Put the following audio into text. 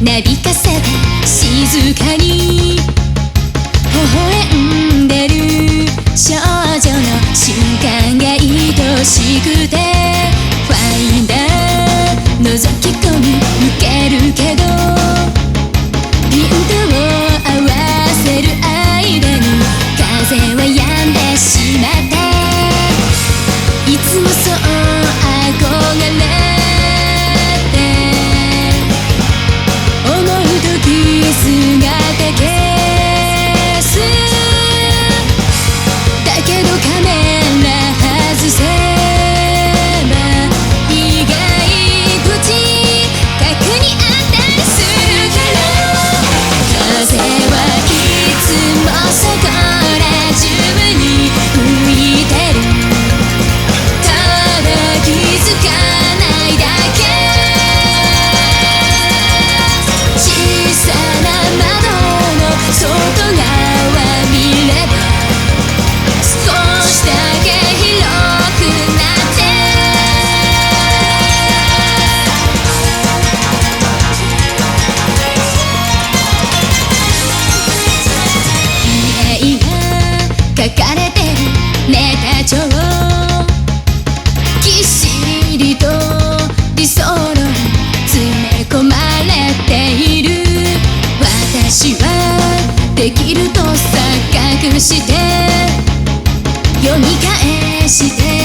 なびかせて静かに微笑んでる少女の瞬間が愛しくてファインダー覗き込み受けるけどピントを合わせる間に風は止んでしまったいつもそう憧れて思う時姿消すだけどカメラ外せば意外口角にあったりするから風はいつもそこら中に吹いてるただ気づかないだけ小さな窓の外側見れば少しだけ広くなって未来が書かれてるネタ帳ぎっしりと理想論詰め込まれている私はできると錯覚して読み返して